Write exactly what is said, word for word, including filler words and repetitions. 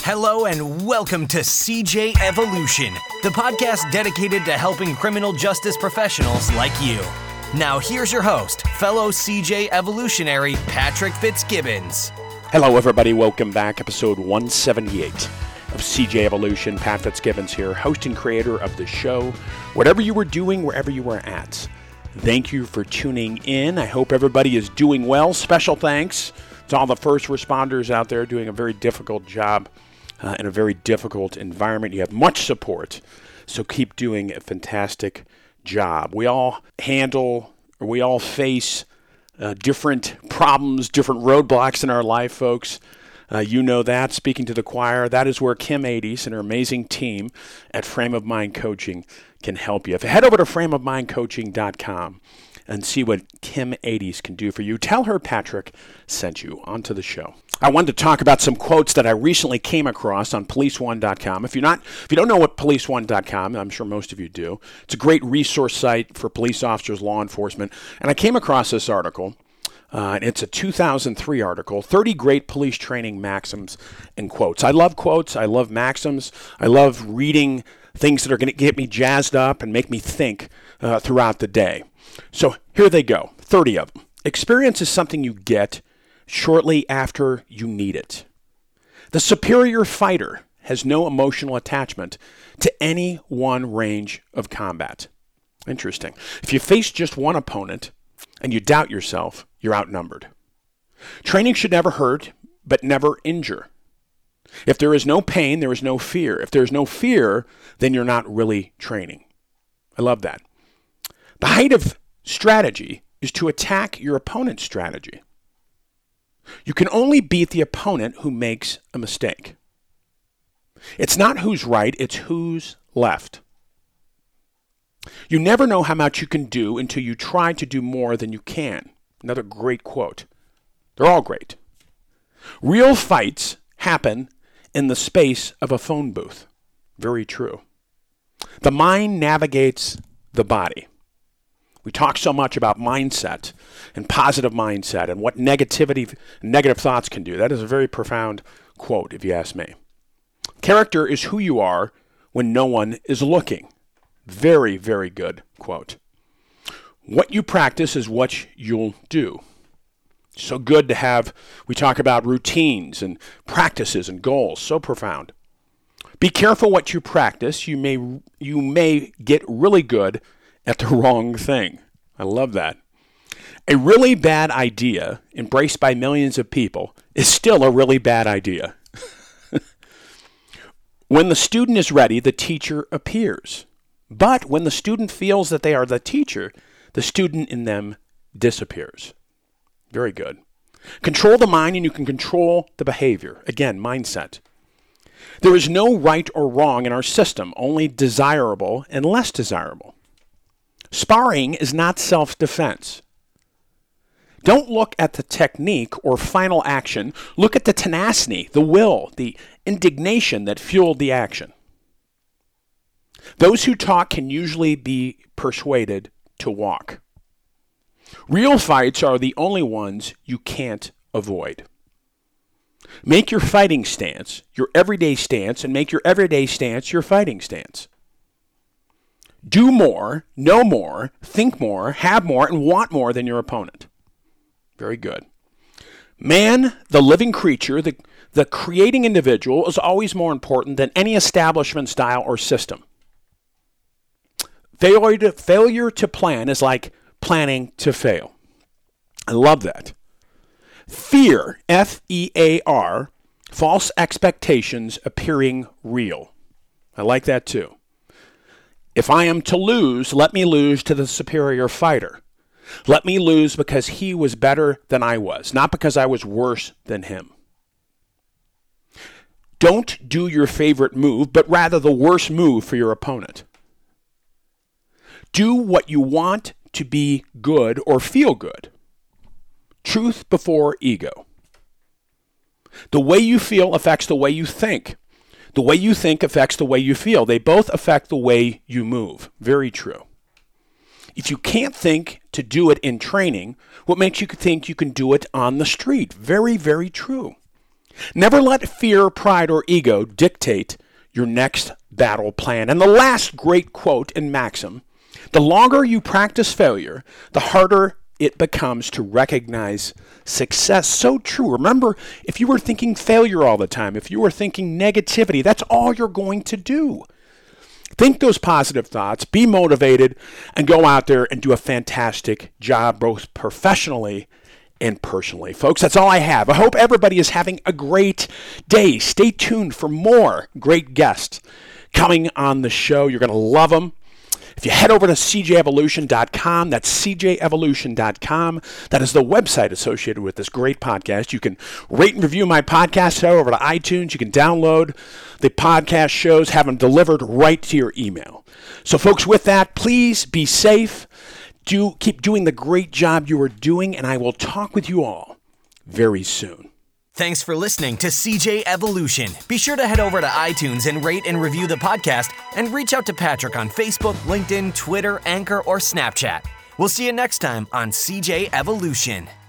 Hello and welcome to C J Evolution, the podcast dedicated to helping criminal justice professionals like you. Now here's your host, fellow C J Evolutionary Patrick Fitzgibbons. Hello everybody, welcome back, episode one seventy-eight of C J Evolution. Pat Fitzgibbons here, host and creator of the show. Whatever you were doing, wherever you were at, thank you for tuning in. I hope everybody is doing well. Special thanks to all the first responders out there doing a very difficult job uh, in a very difficult environment. You have much support, so keep doing a fantastic job. We all handle, or we all face uh, different problems, different roadblocks in our life, folks. Uh, you know that. Speaking to the choir, that is where Kim Ades and her amazing team at Frame of Mind Coaching can help you. If you head over to frame of mind coaching dot com and see what Kim Ades can do for you, tell her Patrick sent you. Onto the show. I wanted to talk about some quotes that I recently came across on police one dot com. If you're not, if you don't know what police one dot com, I'm sure most of you do. It's a great resource site for police officers, law enforcement, and I came across this article. Uh, and it's a two thousand three article, thirty Great Police Training Maxims and Quotes. I love quotes. I love maxims. I love reading things that are going to get me jazzed up and make me think uh, throughout the day. So here they go, thirty of them. Experience is something you get shortly after you need it. The superior fighter has no emotional attachment to any one range of combat. Interesting. If you face just one opponent and you doubt yourself, you're outnumbered. Training should never hurt, but never injure. If there is no pain, there is no fear. If there is no fear, then you're not really training. I love that. The height of strategy is to attack your opponent's strategy. You can only beat the opponent who makes a mistake. It's not who's right, it's who's left. You never know how much you can do until you try to do more than you can. Another great quote. They're all great. Real fights happen in the space of a phone booth. Very true. The mind navigates the body. We talk so much about mindset and positive mindset and what negativity, negative thoughts can do. That is a very profound quote, if you ask me. Character is who you are when no one is looking. Very, very good quote. What you practice is what you'll do. So good to have, we talk about routines and practices and goals. So profound. Be careful what you practice. You may, you may get really good at the wrong thing. I love that. A really bad idea embraced by millions of people is still a really bad idea. When the student is ready, the teacher appears. But when the student feels that they are the teacher, the student in them disappears. Very good. Control the mind and you can control the behavior. Again, mindset. There is no right or wrong in our system, only desirable and less desirable. Sparring is not self-defense. Don't look at the technique or final action. Look at the tenacity, the will, the indignation that fueled the action. Those who talk can usually be persuaded to walk. Real fights are the only ones you can't avoid. Make your fighting stance your everyday stance and make your everyday stance your fighting stance. Do more, know more, think more, have more, and want more than your opponent. Very good. Man, the living creature, the, the creating individual, is always more important than any establishment style or system. Failure to, failure to plan is like planning to fail. I love that. Fear, F E A R, false expectations appearing real. I like that too. If I am to lose, let me lose to the superior fighter. Let me lose because he was better than I was, not because I was worse than him. Don't do your favorite move, but rather the worst move for your opponent. Do what you want to be good or feel good. Truth before ego. The way you feel affects the way you think. The way you think affects the way you feel. They both affect the way you move. Very true. If you can't think to do it in training, what makes you think you can do it on the street? Very, very true. Never let fear, pride, or ego dictate your next battle plan. And the last great quote and maxim, the longer you practice failure, the harder it becomes to recognize success. So true. Remember, if you were thinking failure all the time, if you were thinking negativity, that's all you're going to do. Think those positive thoughts, be motivated, and go out there and do a fantastic job, both professionally and personally. Folks, that's all I have. I hope everybody is having a great day. Stay tuned for more great guests coming on the show. You're going to love them. If you head over to c j evolution dot com, that's c j evolution dot com. That is the website associated with this great podcast. You can rate and review my podcast. Head over to iTunes. You can download the podcast shows, have them delivered right to your email. So, folks, with that, please be safe. Do keep doing the great job you are doing, and I will talk with you all very soon. Thanks for listening to C J Evolution. Be sure to head over to iTunes and rate and review the podcast, and reach out to Patrick on Facebook, LinkedIn, Twitter, Anchor, or Snapchat. We'll see you next time on C J Evolution.